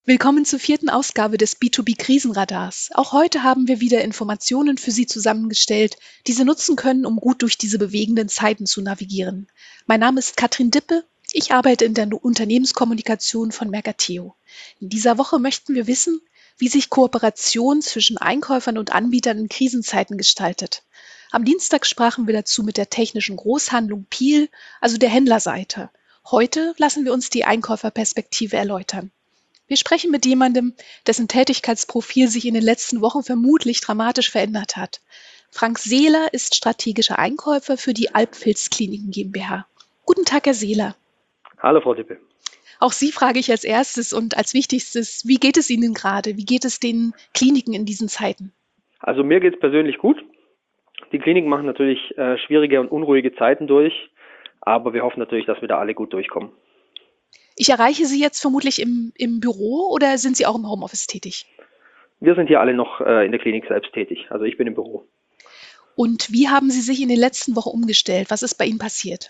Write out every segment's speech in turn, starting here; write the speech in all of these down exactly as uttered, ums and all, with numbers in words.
Willkommen zur vierten Ausgabe des B zwei B Krisenradars. Auch heute haben wir wieder Informationen für Sie zusammengestellt, die Sie nutzen können, um gut durch diese bewegenden Zeiten zu navigieren. Mein Name ist Katrin Dippe. Ich arbeite in der Unternehmenskommunikation von Mercateo. In dieser Woche möchten wir wissen, wie sich Kooperation zwischen Einkäufern und Anbietern in Krisenzeiten gestaltet. Am Dienstag sprachen wir dazu mit der technischen Großhandlung Piel, also der Händlerseite. Heute lassen wir uns die Einkäuferperspektive erläutern. Wir sprechen mit jemandem, dessen Tätigkeitsprofil sich in den letzten Wochen vermutlich dramatisch verändert hat. Frank Seeler ist strategischer Einkäufer für die Alpfilz Kliniken GmbH. Guten Tag, Herr Seeler. Hallo, Frau Dippe. Auch Sie frage ich als erstes und als wichtigstes, wie geht es Ihnen gerade? Wie geht es den Kliniken in diesen Zeiten? Also mir geht es persönlich gut. Die Kliniken machen natürlich äh, schwierige und unruhige Zeiten durch, aber wir hoffen natürlich, dass wir da alle gut durchkommen. Ich erreiche Sie jetzt vermutlich im, im Büro oder sind Sie auch im Homeoffice tätig? Wir sind hier alle noch äh, in der Klinik selbst tätig, also ich bin im Büro. Und wie haben Sie sich in den letzten Wochen umgestellt? Was ist bei Ihnen passiert?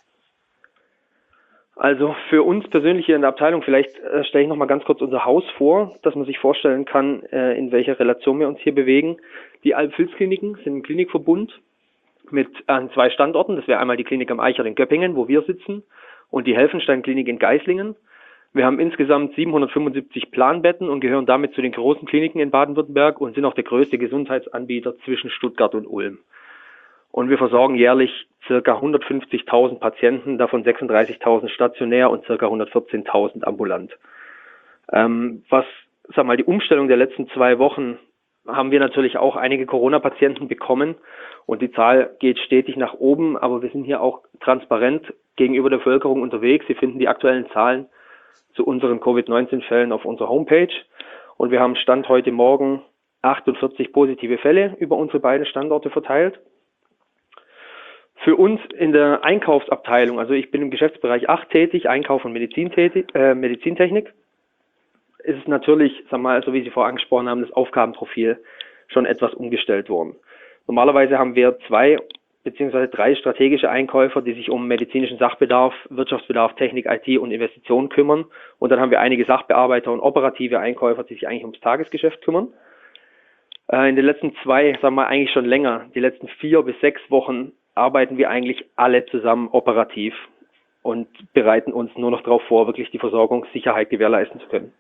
Also für uns persönlich hier in der Abteilung, vielleicht äh, stelle ich noch mal ganz kurz unser Haus vor, dass man sich vorstellen kann, äh, in welcher Relation wir uns hier bewegen. Die Alpfilz-Kliniken sind ein Klinikverbund mit an zwei Standorten. Das wäre einmal die Klinik am Eichert in Göppingen, wo wir sitzen, und die Helfenstein-Klinik in Geislingen. Wir haben insgesamt siebenhundertfünfundsiebzig Planbetten und gehören damit zu den großen Kliniken in Baden-Württemberg und sind auch der größte Gesundheitsanbieter zwischen Stuttgart und Ulm. Und wir versorgen jährlich ca. hundertfünfzigtausend Patienten, davon sechsunddreißigtausend stationär und ca. hundertvierzehntausend ambulant. Ähm, was, sag mal, die Umstellung der letzten zwei Wochen, haben wir natürlich auch einige Corona-Patienten bekommen und die Zahl geht stetig nach oben, aber wir sind hier auch transparent gegenüber der Bevölkerung unterwegs. Sie finden die aktuellen Zahlen zu unseren Covid neunzehn Fällen auf unserer Homepage und wir haben Stand heute Morgen achtundvierzig positive Fälle über unsere beiden Standorte verteilt. Für uns in der Einkaufsabteilung, also ich bin im Geschäftsbereich acht tätig, Einkauf und Medizintätig, äh, Medizintechnik, ist es natürlich, sag mal, so wie Sie vorher angesprochen haben, das Aufgabenprofil schon etwas umgestellt worden. Normalerweise haben wir zwei beziehungsweise drei strategische Einkäufer, die sich um medizinischen Sachbedarf, Wirtschaftsbedarf, Technik, I T und Investitionen kümmern. Und dann haben wir einige Sachbearbeiter und operative Einkäufer, die sich eigentlich ums Tagesgeschäft kümmern. Äh, in den letzten zwei, sagen wir eigentlich schon länger, die letzten vier bis sechs Wochen arbeiten wir eigentlich alle zusammen operativ und bereiten uns nur noch darauf vor, wirklich die Versorgungssicherheit gewährleisten zu können.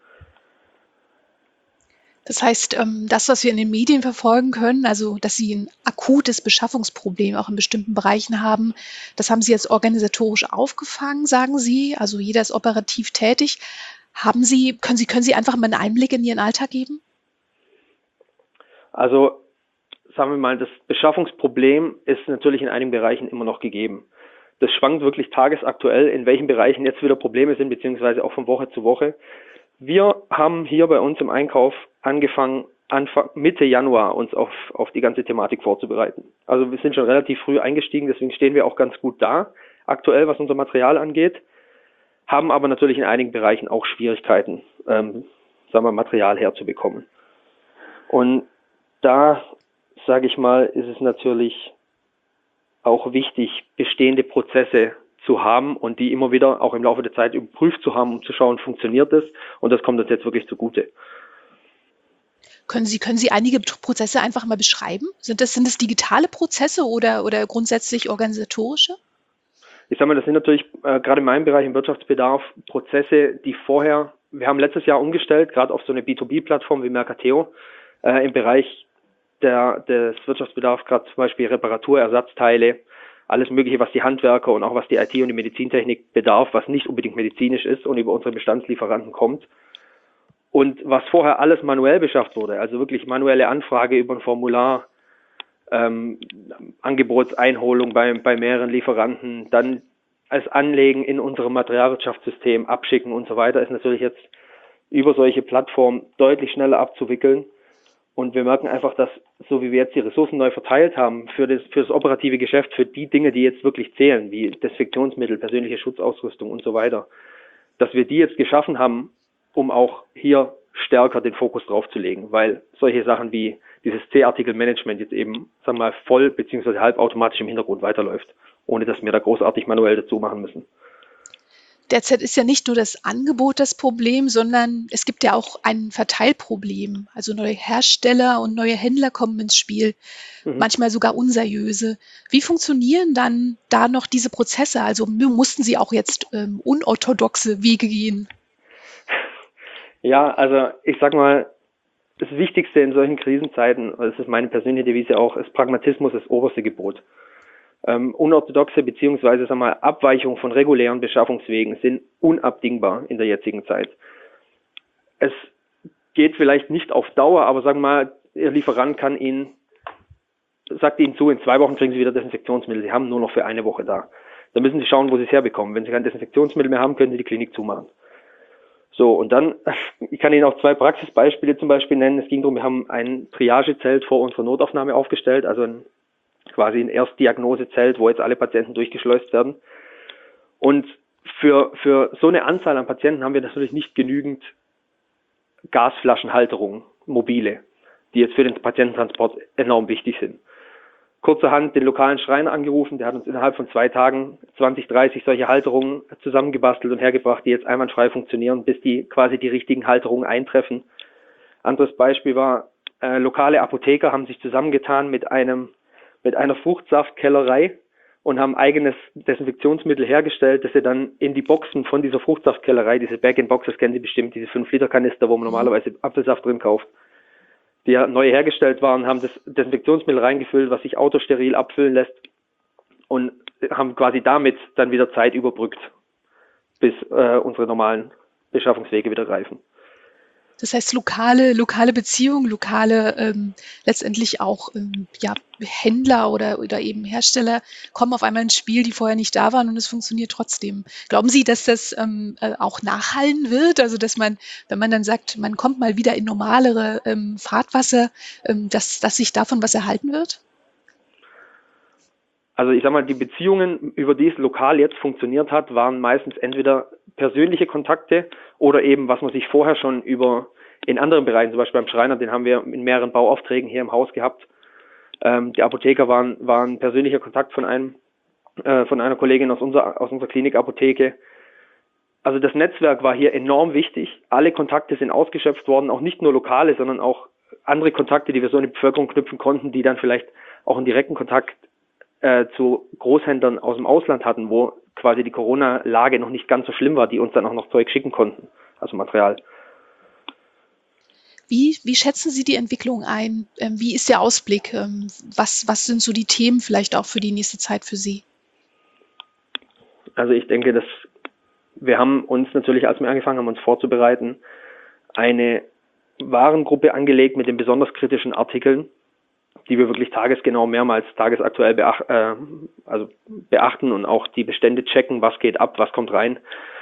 Das heißt, ähm, das, was wir in den Medien verfolgen können, also dass Sie ein akutes Beschaffungsproblem auch in bestimmten Bereichen haben, das haben Sie jetzt organisatorisch aufgefangen, sagen Sie. Also jeder ist operativ tätig. Haben Sie, können Sie, können Sie einfach mal einen Einblick in Ihren Alltag geben? Also sagen wir mal, das Beschaffungsproblem ist natürlich in einigen Bereichen immer noch gegeben. Das schwankt wirklich tagesaktuell, in welchen Bereichen jetzt wieder Probleme sind, beziehungsweise auch von Woche zu Woche. Wir haben hier bei uns im Einkauf angefangen, Anfang, Mitte Januar uns auf, auf die ganze Thematik vorzubereiten. Also wir sind schon relativ früh eingestiegen, deswegen stehen wir auch ganz gut da, aktuell, was unser Material angeht, haben aber natürlich in einigen Bereichen auch Schwierigkeiten, ähm, sagen wir, Material herzubekommen. Und da, sage ich mal, ist es natürlich auch wichtig, bestehende Prozesse zu haben und die immer wieder auch im Laufe der Zeit überprüft zu haben, um zu schauen, funktioniert das, und das kommt uns jetzt wirklich zugute. Können Sie, können Sie einige Prozesse einfach mal beschreiben? Sind das, sind das digitale Prozesse oder, oder grundsätzlich organisatorische? Ich sage mal, das sind natürlich äh, gerade in meinem Bereich im Wirtschaftsbedarf Prozesse, die vorher, wir haben letztes Jahr umgestellt, gerade auf so eine B zwei B-Plattform wie Mercateo, äh, im Bereich der, des Wirtschaftsbedarfs, gerade zum Beispiel Reparatur, Ersatzteile, alles Mögliche, was die Handwerker und auch was die I T und die Medizintechnik bedarf, was nicht unbedingt medizinisch ist und über unsere Bestandslieferanten kommt. Und was vorher alles manuell beschafft wurde, also wirklich manuelle Anfrage über ein Formular, ähm, Angebotseinholung bei, bei mehreren Lieferanten, dann als Anlegen in unserem Materialwirtschaftssystem abschicken und so weiter, ist natürlich jetzt über solche Plattformen deutlich schneller abzuwickeln. Und wir merken einfach, dass, so wie wir jetzt die Ressourcen neu verteilt haben, für das, für das operative Geschäft, für die Dinge, die jetzt wirklich zählen, wie Desinfektionsmittel, persönliche Schutzausrüstung und so weiter, dass wir die jetzt geschaffen haben, um auch hier stärker den Fokus drauf zu legen, weil solche Sachen wie dieses C-Artikel-Management jetzt eben, sagen wir mal, voll bzw. halbautomatisch im Hintergrund weiterläuft, ohne dass wir da großartig manuell dazu machen müssen. Derzeit ist ja nicht nur das Angebot das Problem, sondern es gibt ja auch ein Verteilproblem. Also neue Hersteller und neue Händler kommen ins Spiel, Mhm. manchmal sogar unseriöse. Wie funktionieren dann da noch diese Prozesse? Also mu- mussten Sie auch jetzt ähm, unorthodoxe Wege gehen? Ja, also ich sag mal, das Wichtigste in solchen Krisenzeiten, das ist meine persönliche Devise auch, ist Pragmatismus das oberste Gebot. Ähm, unorthodoxe beziehungsweise sagen wir mal, Abweichungen von regulären Beschaffungswegen sind unabdingbar in der jetzigen Zeit. Es geht vielleicht nicht auf Dauer, aber sagen wir mal, Ihr Lieferant kann Ihnen, sagt Ihnen zu, in zwei Wochen kriegen Sie wieder Desinfektionsmittel. Sie haben nur noch für eine Woche da. Da müssen Sie schauen, wo Sie es herbekommen. Wenn Sie kein Desinfektionsmittel mehr haben, können Sie die Klinik zumachen. So, und dann, ich kann Ihnen auch zwei Praxisbeispiele zum Beispiel nennen. Es ging darum, wir haben ein Triagezelt vor unserer Notaufnahme aufgestellt, also ein, quasi ein Erstdiagnosezelt, wo jetzt alle Patienten durchgeschleust werden. Und für, für so eine Anzahl an Patienten haben wir natürlich nicht genügend Gasflaschenhalterungen, mobile, die jetzt für den Patiententransport enorm wichtig sind. Kurzerhand den lokalen Schreiner angerufen, der hat uns innerhalb von zwei Tagen zwanzig, dreißig solche Halterungen zusammengebastelt und hergebracht, die jetzt einwandfrei funktionieren, bis die quasi die richtigen Halterungen eintreffen. Anderes Beispiel war, äh, lokale Apotheker haben sich zusammengetan mit einem mit einer Fruchtsaftkellerei und haben eigenes Desinfektionsmittel hergestellt, das sie dann in die Boxen von dieser Fruchtsaftkellerei, diese Bag-in-Boxes kennen Sie bestimmt, diese fünf Liter Kanister, wo man Mhm. normalerweise Apfelsaft drin kauft, die ja neu hergestellt waren, haben das Desinfektionsmittel reingefüllt, was sich autosteril abfüllen lässt und haben quasi damit dann wieder Zeit überbrückt, bis äh, unsere normalen Beschaffungswege wieder greifen. Das heißt, lokale, lokale Beziehungen, lokale ähm, letztendlich auch ähm, ja, Händler oder, oder eben Hersteller kommen auf einmal ins Spiel, die vorher nicht da waren und es funktioniert trotzdem. Glauben Sie, dass das ähm, äh, auch nachhallen wird? Also dass man, wenn man dann sagt, man kommt mal wieder in normalere ähm, Fahrtwasser, ähm, dass, dass sich davon was erhalten wird? Also ich sag mal, die Beziehungen, über die es lokal jetzt funktioniert hat, waren meistens entweder persönliche Kontakte oder eben, was man sich vorher schon über in anderen Bereichen, zum Beispiel beim Schreiner, den haben wir in mehreren Bauaufträgen hier im Haus gehabt. Ähm, die Apotheker waren, waren persönlicher Kontakt von einem, äh, von einer Kollegin aus unserer, aus unserer Klinikapotheke. Also das Netzwerk war hier enorm wichtig. Alle Kontakte sind ausgeschöpft worden, auch nicht nur lokale, sondern auch andere Kontakte, die wir so in die Bevölkerung knüpfen konnten, die dann vielleicht auch einen direkten Kontakt äh, zu Großhändlern aus dem Ausland hatten, wo quasi die Corona-Lage noch nicht ganz so schlimm war, die uns dann auch noch Zeug schicken konnten, also Material. Wie, wie schätzen Sie die Entwicklung ein? Ähm, wie ist der Ausblick? Ähm, was, was sind so die Themen vielleicht auch für die nächste Zeit für Sie? Also ich denke, dass wir haben uns natürlich, als wir angefangen haben, uns vorzubereiten, eine Warengruppe angelegt mit den besonders kritischen Artikeln, die wir wirklich tagesgenau mehrmals tagesaktuell beacht, äh, also beachten und auch die Bestände checken, was geht ab, was kommt rein.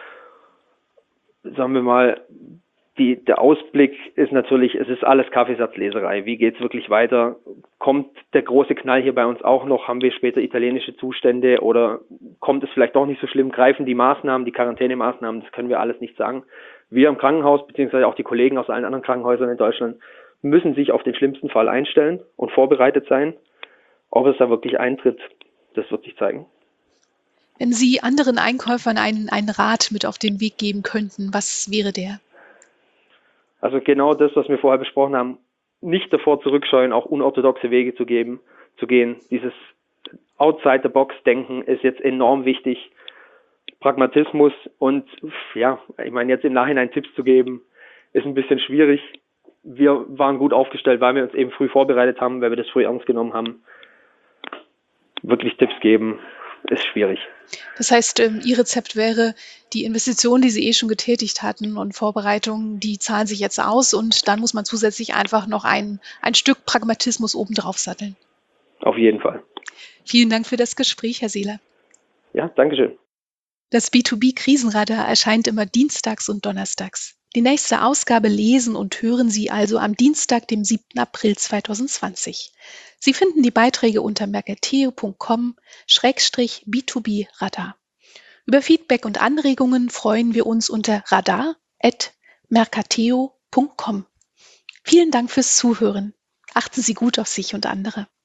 Sagen wir mal, die, der Ausblick ist natürlich, es ist alles Kaffeesatzleserei. Wie geht's wirklich weiter? Kommt der große Knall hier bei uns auch noch? Haben wir später italienische Zustände oder kommt es vielleicht doch nicht so schlimm? Greifen die Maßnahmen, die Quarantänemaßnahmen? Das können wir alles nicht sagen. Wir im Krankenhaus, beziehungsweise auch die Kollegen aus allen anderen Krankenhäusern in Deutschland, müssen sich auf den schlimmsten Fall einstellen und vorbereitet sein. Ob es da wirklich eintritt, das wird sich zeigen. Wenn Sie anderen Einkäufern einen, einen Rat mit auf den Weg geben könnten, was wäre der? Also genau das, was wir vorher besprochen haben, nicht davor zurückscheuen, auch unorthodoxe Wege zu geben, zu gehen. Dieses Outside-the-Box-Denken ist jetzt enorm wichtig. Pragmatismus und ja, ich meine, jetzt im Nachhinein Tipps zu geben, ist ein bisschen schwierig. Wir waren gut aufgestellt, weil wir uns eben früh vorbereitet haben, weil wir das früh ernst genommen haben. Wirklich Tipps geben, ist schwierig. Das heißt, ähm, Ihr Rezept wäre, die Investitionen, die Sie eh schon getätigt hatten und Vorbereitungen, die zahlen sich jetzt aus und dann muss man zusätzlich einfach noch ein, ein Stück Pragmatismus obendrauf satteln. Auf jeden Fall. Vielen Dank für das Gespräch, Herr Seeler. Ja, Dankeschön. Das B zwei B Krisenradar erscheint immer dienstags und donnerstags. Die nächste Ausgabe lesen und hören Sie also am Dienstag, dem siebten April zweitausendzwanzig. Sie finden die Beiträge unter mercateo punkt com Schrägstrich B zwei B Radar. Über Feedback und Anregungen freuen wir uns unter radar at mercateo punkt com. Vielen Dank fürs Zuhören. Achten Sie gut auf sich und andere.